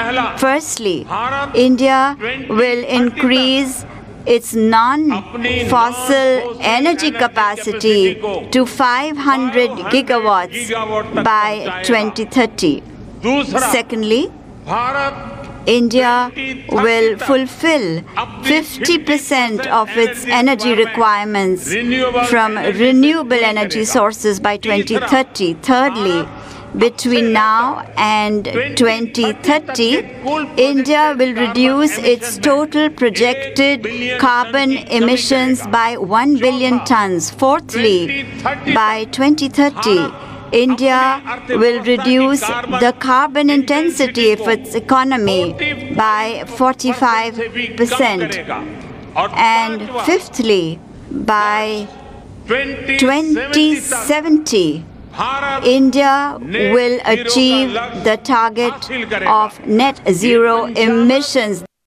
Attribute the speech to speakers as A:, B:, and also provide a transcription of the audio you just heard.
A: Firstly, India will increase its non-fossil energy capacity to 500 gigawatts by 2030. Secondly, India will fulfill 50% of its energy requirements from renewable energy sources by 2030. Thirdly, between now and 2030, India will reduce its total projected carbon emissions by 1 billion tons. Fourthly, by 2030, India will reduce the carbon intensity of its economy by 45%. And fifthly, by 2070, India will achieve the target of net zero emissions.